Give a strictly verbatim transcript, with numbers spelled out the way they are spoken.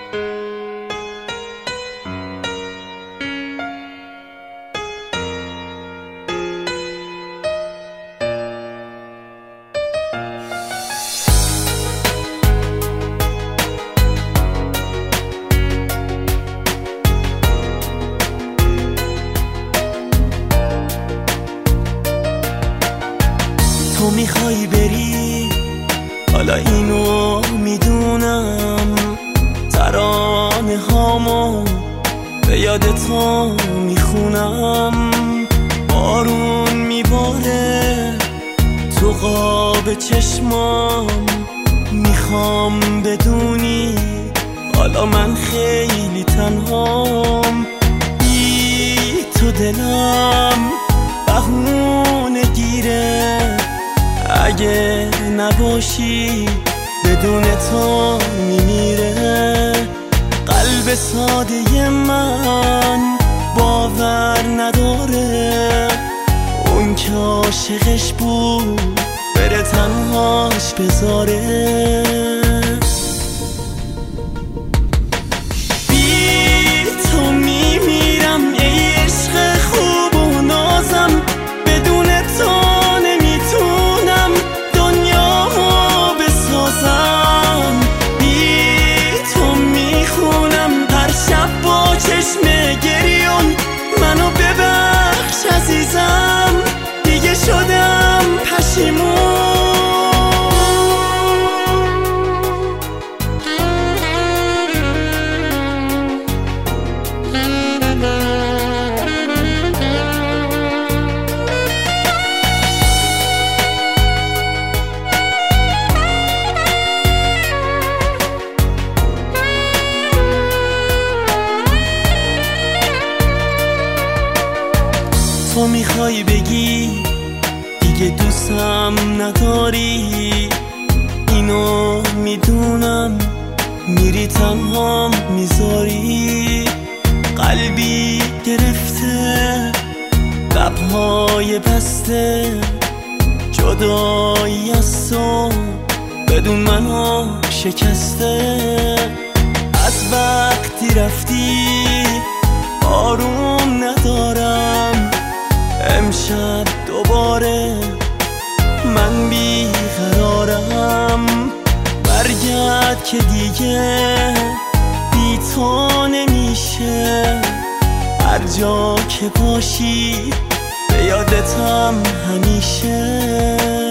تو میخوای بری، حالا اینو میدونم، ترانه هامو به یاد تو میخونم. بارون میباره تو قاب چشمام، میخوام بدونی حالا من خیلی تنهام. بی تو دلم بهونه گیره، اگه نباشی بدون تو میمیره. قلب ساده من باور نداره، اون که عاشقش بود بره تنهاش بذاره. بی تو میمیرم ای عشق خوب و نازم، بدون تو نمیتونم دنیامو بسازم. بی تو میخونم هر شب با چشم گریون، منو ببخش عزیزم دیگه شدم پشیمون. تو میخوای بگی دیگه دوستم نداری، اینو میدونم، میری تنهام میذاری. قلبی گرفته لبهای بسته، جدایی از تو بدون منو شکسته. از وقتی رفتی آروم ندارم، امشب دوباره من بیقرارم. برگرد که دیگه بی تو نمیشه، هر جا که باشی به یادتم همیشه.